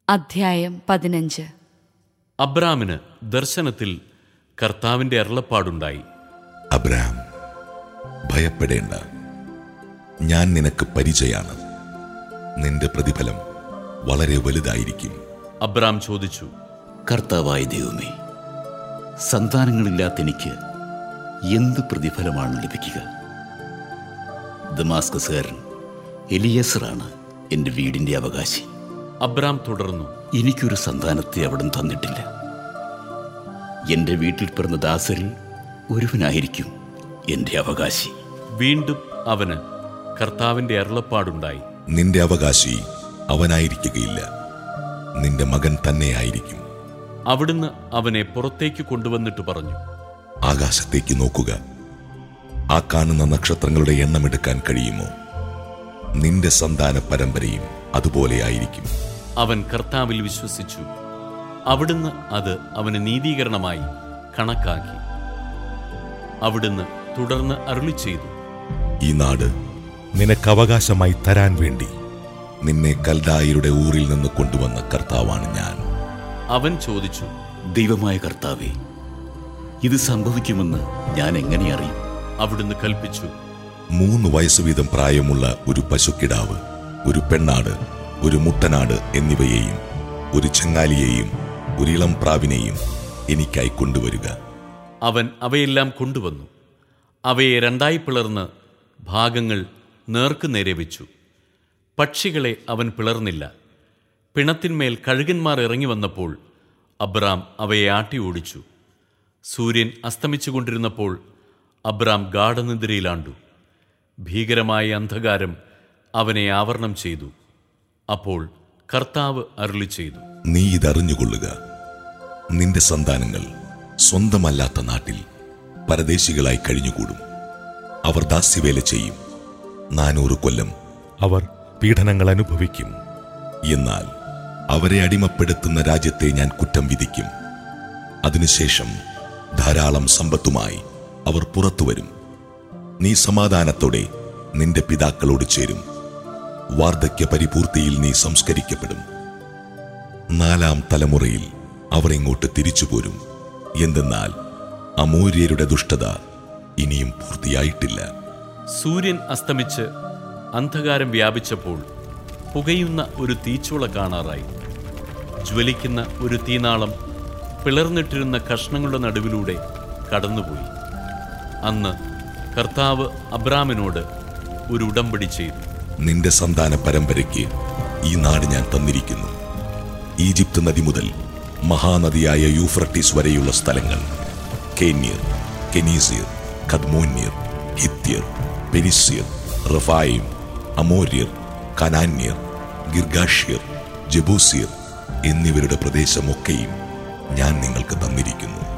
അധ്യായം 15. അബ്രാമിന് ദർശനത്തിൽ കർത്താവിന്റെ അരുളപ്പാടുണ്ടായി. അബ്രാം, ഭയപ്പെടേണ്ട, ഞാൻ നിനക്ക് പരിചയാണ്. നിന്റെ പ്രതിഫലം വളരെ വലുതായിരിക്കും. അബ്രാം ചോദിച്ചു, കർത്താവായ ദൈവമേ, സന്താനങ്ങളില്ലാത്ത എനിക്ക് എന്ത് പ്രതിഫലമാണ് ലഭിക്കുക? ദമാസ്കസുകാരൻ എലിയേസറാണ് എൻ്റെ വീടിൻ്റെ അവകാശി. അബ്രാം തുടർന്നു, എനിക്കൊരു സന്താനത്തെ അവിടുന്ന് തന്നിട്ടില്ല. എൻ്റെ വീട്ടിൽ പിറന്ന ദാസരിൽ ഒരുവനായിരിക്കും എൻ്റെ അവകാശി. വീണ്ടും അവന് കർത്താവിന്റെ അരുളപ്പാടുണ്ടായി. നിന്റെ അവകാശി അവനായിരിക്കുകയില്ല, നിന്റെ മകൻ തന്നെയായിരിക്കും. അവിടുന്ന് അവനെ പുറത്തേക്ക് കൊണ്ടുവന്നിട്ട് പറഞ്ഞു, ആകാശത്തേക്ക് നോക്കുക. ആ കാണുന്ന നക്ഷത്രങ്ങളുടെ എണ്ണമെടുക്കാൻ കഴിയുമോ? നിന്റെ സന്താന പരമ്പരയും അതുപോലെ ആയിരിക്കും. അവൻ കർത്താവിൽ വിശ്വസിച്ചു. അവിടുന്ന് അത് അവന് നീതീകരണമായി കണക്കാക്കി. അവിടുന്ന് തുടർന്ന് അരുളിച്ചെയ്തു, ഈ നാട് നിനക്ക് അവകാശമായി തരാൻ വേണ്ടി നിന്നെ കൽദായരുടെ ഊറിൽ നിന്ന് കൊണ്ടുവന്ന കർത്താവാണ് ഞാൻ. അവൻ ചോദിച്ചു, ദൈവമായ കർത്താവേ, ഇത് സംഭവിക്കുമെന്ന് ഞാൻ എങ്ങനെ അറിയും? അവിടുന്ന് കൽപ്പിച്ചു, 3 വയസ്സ് വീതം പ്രായമുള്ള ഒരു പശുക്കിടാവ്, ഒരു പെണ്ണാട്, ഒരു മുട്ടനാട് എന്നിവയെയും ഒരു ചെങ്ങാലിയെയും ഒരു ഇളം പ്രാവിനെയും എനിക്കായി കൊണ്ടുവരിക. അവൻ അവയെല്ലാം കൊണ്ടുവന്നു. അവയെ 2 പിളർന്ന് ഭാഗങ്ങൾ നേർക്കുനേരെ വെച്ചു. പക്ഷികളെ അവൻ പിളർന്നില്ല. പിണത്തിന്മേൽ കഴുകന്മാർ ഇറങ്ങി വന്നപ്പോൾ അബ്രാം അവയെ ആട്ടി ഓടിച്ചു. സൂര്യൻ അസ്തമിച്ചുകൊണ്ടിരുന്നപ്പോൾ അബ്രാം ഗാഢനിദ്രയിലാണ്ടു. ഭീകരമായ അന്ധകാരം അവനെ ആവരണം ചെയ്തു. അപ്പോൾ കർത്താവ് അരുളിച്ചെയ്തു, നീ ഇതറിഞ്ഞുകൊള്ളുക. നിന്റെ സന്താനങ്ങൾ സ്വന്തമല്ലാത്ത നാട്ടിൽ പരദേശികളായി കഴിഞ്ഞുകൂടും. അവർ ദാസ്യവേല ചെയ്യും. 400 കൊല്ലം അവർ പീഡനങ്ങൾ അനുഭവിക്കും. എന്നാൽ അവരെ അടിമപ്പെടുത്തുന്ന രാജ്യത്തെ ഞാൻ കുറ്റം വിധിക്കും. അതിനുശേഷം ധാരാളം സമ്പത്തുമായി അവർ പുറത്തുവരും. നീ സമാധാനത്തോടെ നിന്റെ പിതാക്കളോട് ചേരും. വാർദ്ധക്യ പരിപൂർത്തിയിൽ നീ സംസ്കരിക്കപ്പെടും. 4ാം തലമുറയിൽ അവർ ഇങ്ങോട്ട് തിരിച്ചുപോരും. എന്തെന്നാൽ അമോര്യരുടെ ദുഷ്ടത ഇനിയും പൂർത്തിയായിട്ടില്ല. സൂര്യൻ അസ്തമിച്ച് അന്ധകാരം വ്യാപിച്ചപ്പോൾ പുകയുന്ന ഒരു തീച്ചൂള കാണാറായി. ജ്വലിക്കുന്ന ഒരു തീനാളം പിളർന്നിട്ടിരുന്ന കഷ്ണങ്ങളുടെ നടുവിലൂടെ കടന്നുപോയി. അന്ന് കർത്താവ് അബ്രാമിനോട് ഒരു ഉടമ്പടി ചെയ്തു. നിന്റെ സന്താന പരമ്പരയ്ക്ക് ഈ നാട് ഞാൻ തന്നിരിക്കുന്നു. ഈജിപ്ത് നദി മുതൽ മഹാനദിയായ യൂഫ്രട്ടീസ് വരെയുള്ള സ്ഥലങ്ങൾ, കേന്യർ, കെനീസിയർ, കദ്മോന്യർ, ഹിത്യർ, പെരിസ്യർ, റഫായിം, അമോര്യർ, കനാന്യർ, ഗിർഗാഷ്യർ, ജബൂസിയർ എന്നിവരുടെ പ്രദേശമൊക്കെയും ഞാൻ നിങ്ങൾക്ക് തന്നിരിക്കുന്നു.